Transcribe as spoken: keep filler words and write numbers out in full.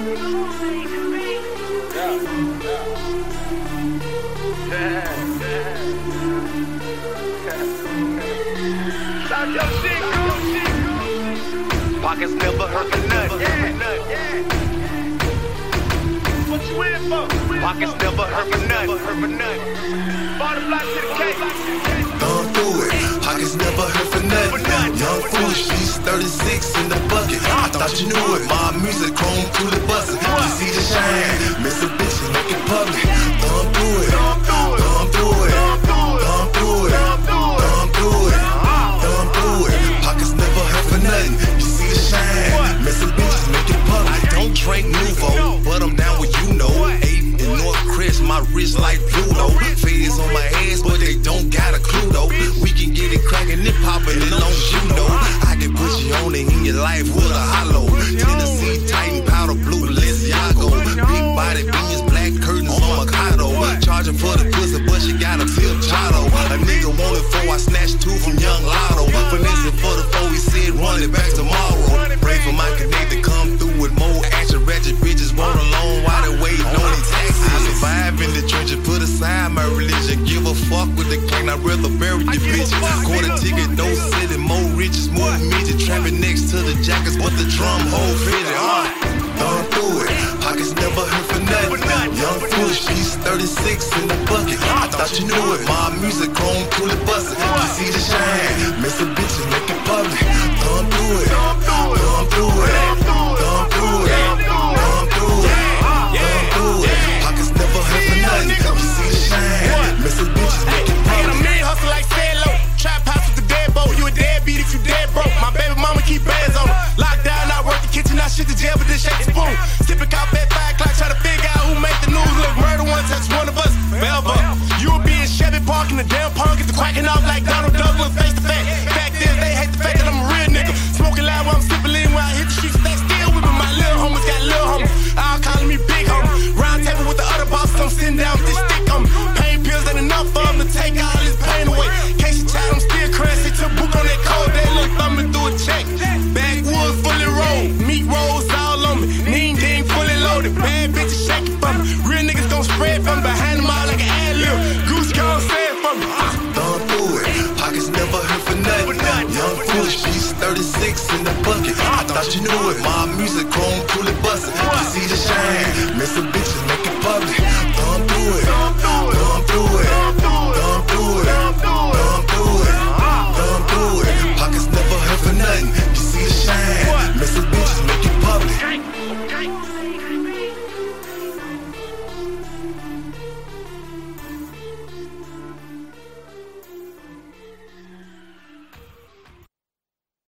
Pockets never hurt for nothing. Yeah. What you in for? Pockets never hurt for nothing. Bought a block to the cake. Gone through it. Pockets never hurt for nothing. Young fool, she's thirty-six in the bucket. I thought you knew it. My music chrome through the bus. You see the shine. Miss a bitch and make it public. Gone through it. Gone through it. Gone through it. Gone through it. Gone through it. Pockets never hurt for nothing. You see the shine. Miss a bitch and make it public. I don't drink Nuvo, but I'm down with you know. Eight in North Chris, my wrist like Pluto. Feds on my ass, but they don't got a clue though. We can get it crackin' and poppin' as long as you know. I can put you on it in your life with a hollow. Tennessee Titan powder blue Balenciaga. Big body beans, black curtains on Mikado. Charging for the pussy, but she got a flip Chato. A nigga wanted four, I snatched two from Young Lotto. Finessing for the four, he said run it back tomorrow. Pray for my connect to come through with more action. Ratchet bitches want a loan while they waiting on these taxes. I survive in the trenches, put aside my religion. Give a fuck with the gang, I'd rather bury your bitches. Quarter ticket, no city, more riches, more midget. Trapping next to the jackets, but the drum hole fitted. Uh, gone through it, pockets never hurt for nothing. Young fool, she's thirty-six in the bucket. I thought you knew it, my music chrome through the bustin'. You see the shine, miss a bitch and make it public. Gone through it, gone through it, gone through it, gone through it, gone through it. Pockets never hurt for nothing. You see the shine, miss a bitch and make it public. I'm in hustle like Salo. Trap house with the dead boat. You a deadbeat if you dead broke. My baby mama keep bands on her. Locked down, I work the kitchen, I shit the jail, but then shake the spoon. Sipping coffee at five o'clock, try to figure out who made the news. Look, murder one touch one of us. Velva. You would be in Chevy Park in the damn punk, get the quacking off like Donald Douglas face to face. Fact is, they hate the fact that I'm a real nigga. Smoking loud while I'm sipping lean while I hit the streets. Stack still whipping my little homies, got little homies. All calling me big homie. Round table with the other bosses, I'm sitting down with this stick on me. Pain pills ain't enough for them to take all this pain away. Casey child, I'm still crazy. Took book on that cold day, look thumbing through a check. Backwoods fully rolled, meat rolls all on me. Neen ding fully loaded, bad bitches shaking for me. Real niggas gon' spread from behind them all like an ad lib. Goose gon' say it for me. Gone through it, pockets never hurt for nothing. Young fool, she's thirty-six in the bucket. I thought you knew it, my music chrome through the